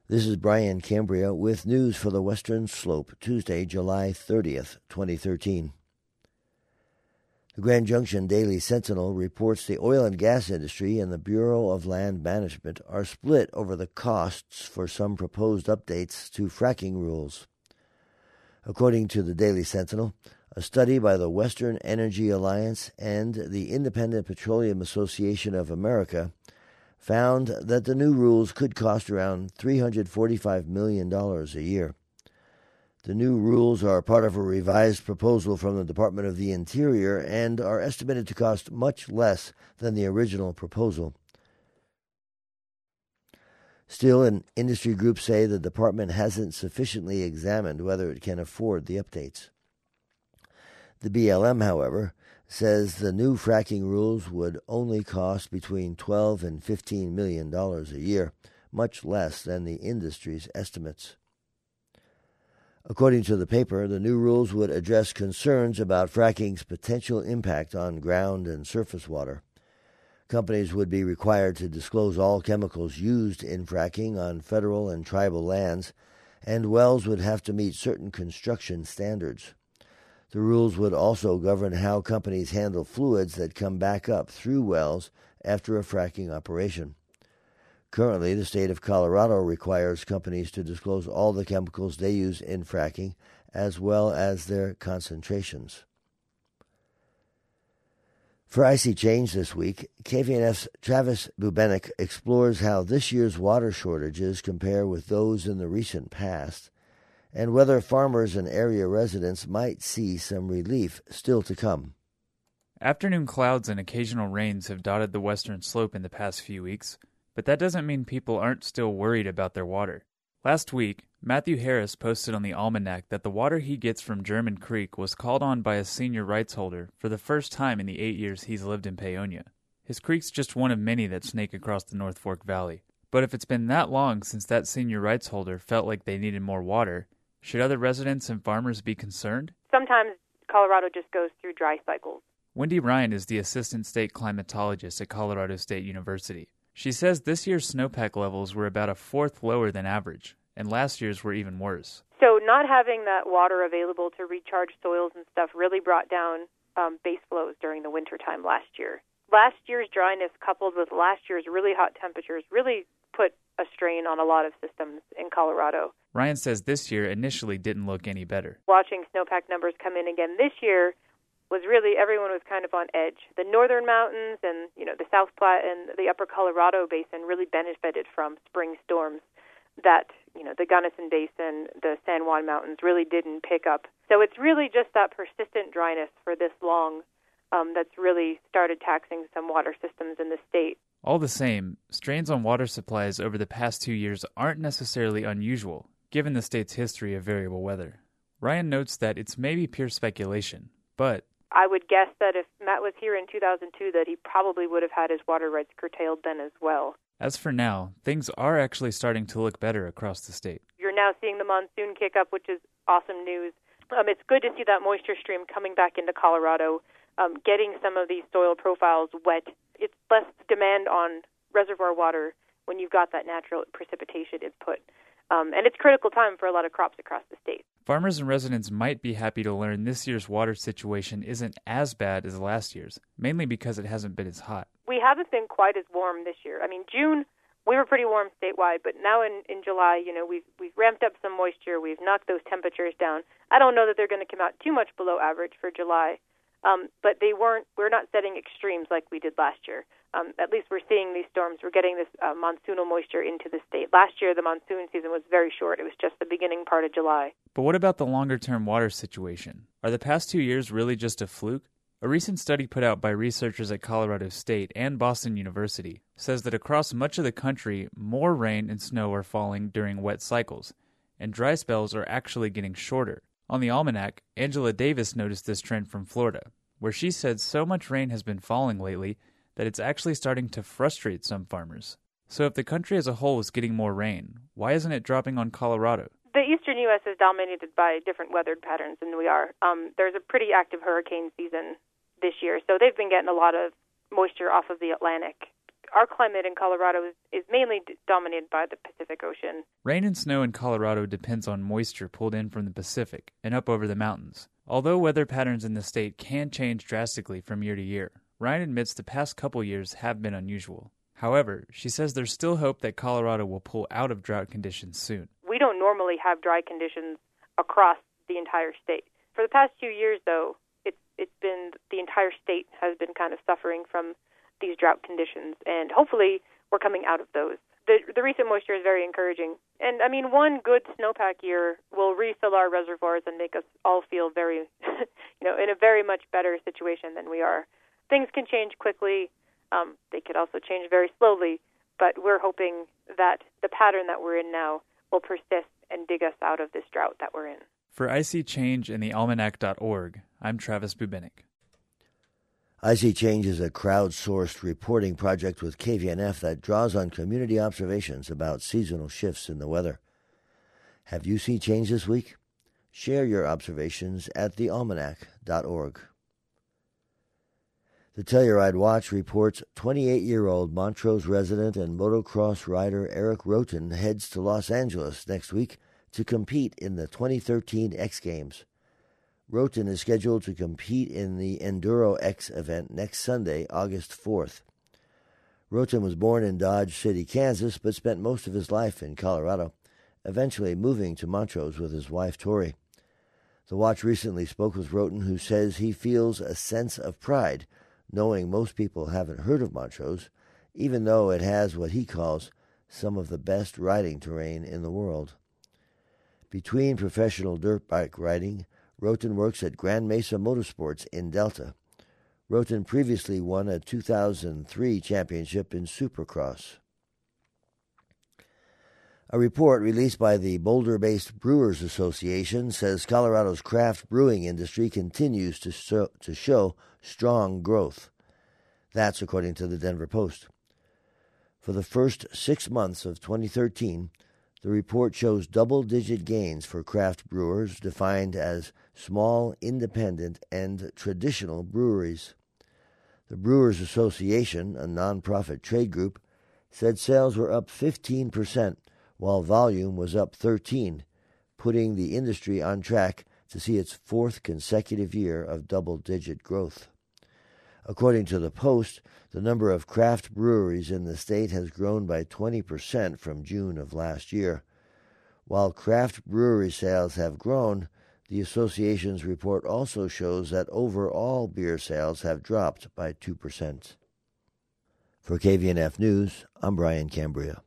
This is Brian Cambria with news for the Western Slope, Tuesday, July 30th, 2013. The Grand Junction Daily Sentinel reports the oil and gas industry and the Bureau of Land Management are split over the costs for some proposed updates to fracking rules. According to the Daily Sentinel, a study by the Western Energy Alliance and the Independent Petroleum Association of America found that the new rules could cost around $345 million a year. The new rules are part of a revised proposal from the Department of the Interior and are estimated to cost much less than the original proposal. Still, an industry groups say the department hasn't sufficiently examined whether it can afford the updates. The BLM, however, says the new fracking rules would only cost between $12 and $15 million a year, much less than the industry's estimates. According to the paper, the new rules would address concerns about fracking's potential impact on ground and surface water. Companies would be required to disclose all chemicals used in fracking on federal and tribal lands, and wells would have to meet certain construction standards. The rules would also govern how companies handle fluids that come back up through wells after a fracking operation. Currently, the state of Colorado requires companies to disclose all the chemicals they use in fracking, as well as their concentrations. For Icy Change this week, KVNF's Travis Bubenik explores how this year's water shortages compare with those in the recent past, and whether farmers and area residents might see some relief still to come. Afternoon clouds and occasional rains have dotted the western slope in the past few weeks, but that doesn't mean people aren't still worried about their water. Last week, Matthew Harris posted on the Almanac that the water he gets from German Creek was called on by a senior rights holder for the first time in the 8 years he's lived in Paonia. His creek's just one of many that snake across the North Fork Valley. But if it's been that long since that senior rights holder felt like they needed more water, should other residents and farmers be concerned? Sometimes Colorado just goes through dry cycles. Wendy Ryan is the assistant state climatologist at Colorado State University. She says this year's snowpack levels were about a fourth lower than average, and last year's were even worse. So not having that water available to recharge soils and stuff really brought down base flows during the wintertime last year. Last year's dryness coupled with last year's really hot temperatures really put a strain on a lot of systems in Colorado. Ryan says this year initially didn't look any better. Watching snowpack numbers come in again this year was really, everyone was kind of on edge. The northern mountains and, the South Platte and the upper Colorado basin really benefited from spring storms that, the Gunnison Basin, the San Juan Mountains really didn't pick up. So it's really just that persistent dryness for this long that's really started taxing some water systems in the state. All the same, strains on water supplies over the past 2 years aren't necessarily unusual, given the state's history of variable weather. Ryan notes that it's maybe pure speculation, but I would guess that if Matt was here in 2002, that he probably would have had his water rights curtailed then as well. As for now, things are actually starting to look better across the state. You're now seeing the monsoon kick up, which is awesome news. It's good to see that moisture stream coming back into Colorado, getting some of these soil profiles wet. It's less demand on reservoir water when you've got that natural precipitation input. And it's critical time for a lot of crops across the state. Farmers and residents might be happy to learn this year's water situation isn't as bad as last year's, mainly because it hasn't been as hot. We haven't been quite as warm this year. June, we were pretty warm statewide, but now in July, we've ramped up some moisture. We've knocked those temperatures down. I don't know that they're going to come out too much below average for July, but we're not setting extremes like we did last year. At least we're seeing these storms. We're getting this monsoonal moisture into the state. Last year, the monsoon season was very short. It was just the beginning part of July. But what about the longer-term water situation? Are the past 2 years really just a fluke? A recent study put out by researchers at Colorado State and Boston University says that across much of the country, more rain and snow are falling during wet cycles, and dry spells are actually getting shorter. On the Almanac, Angela Davis noticed this trend from Florida, where she said so much rain has been falling lately that it's actually starting to frustrate some farmers. So if the country as a whole is getting more rain, why isn't it dropping on Colorado? The eastern U.S. is dominated by different weathered patterns than we are. There's a pretty active hurricane season this year, so they've been getting a lot of moisture off of the Atlantic our climate in Colorado is mainly dominated by the Pacific Ocean. Rain and snow in Colorado depends on moisture pulled in from the Pacific and up over the mountains. Although weather patterns in the state can change drastically from year to year, Ryan admits the past couple years have been unusual. However, she says there's still hope that Colorado will pull out of drought conditions soon. We don't normally have dry conditions across the entire state. For the past 2 years, though, it's been the entire state has been kind of suffering from these drought conditions, and hopefully we're coming out of those. The recent moisture is very encouraging. And, I mean, one good snowpack year will refill our reservoirs and make us all feel very, in a very much better situation than we are. Things can change quickly. They could also change very slowly, but we're hoping that the pattern that we're in now will persist and dig us out of this drought that we're in. For I See Change and the Almanac.org, I'm Travis Bubenik. I See Change is a crowdsourced reporting project with KVNF that draws on community observations about seasonal shifts in the weather. Have you seen change this week? Share your observations at thealmanac.org. The Telluride Watch reports 28-year-old Montrose resident and motocross rider Eric Roten heads to Los Angeles next week to compete in the 2013 X Games. Roten is scheduled to compete in the Enduro X event next Sunday, August 4th. Roten was born in Dodge City, Kansas, but spent most of his life in Colorado, eventually moving to Montrose with his wife, Tori. The Watch recently spoke with Roten, who says he feels a sense of pride knowing most people haven't heard of Montrose, even though it has what he calls some of the best riding terrain in the world. Between professional dirt bike riding, Roten works at Grand Mesa Motorsports in Delta. Roten previously won a 2003 championship in Supercross. A report released by the Boulder-based Brewers Association says Colorado's craft brewing industry continues to show strong growth. That's according to the Denver Post. For the first 6 months of 2013, the report shows double-digit gains for craft brewers defined as small, independent, and traditional breweries. The Brewers Association, a nonprofit trade group, said sales were up 15%, while volume was up 13%, putting the industry on track to see its fourth consecutive year of double-digit growth. According to the Post, the number of craft breweries in the state has grown by 20% from June of last year. While craft brewery sales have grown, the association's report also shows that overall beer sales have dropped by 2%. For KVNF News, I'm Brian Cambria.